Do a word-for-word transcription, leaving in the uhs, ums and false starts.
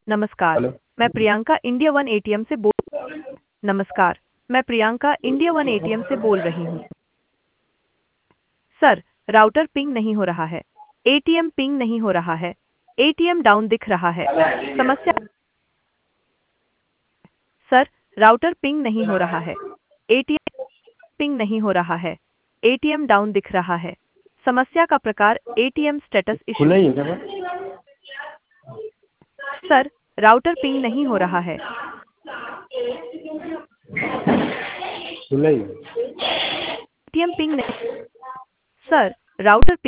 नमस्कार, हेलो। मैं Priyanka India one ATM से बोल नमस्कार, मैं प्रियंका इंडिया वन एटीएम से बोल रही हूँ। सर, राउटर पिंग नहीं हो रहा है। एटीएम पिंग नहीं हो रहा है। एटीएम डाउन दिख रहा है। समस्या सर, राउटर पिंग नहीं हो रहा है। एटीएम पिंग नहीं हो रहा है। एटीएम डाउन दिख रहा है। समस्या का प्रकार एटीएम स्टेटस इशू। खुला ही है क्या सर? सर, राउटर पिंग नहीं हो रहा है। खुला ही है। एटीएम पिंग नहीं सर, राउटर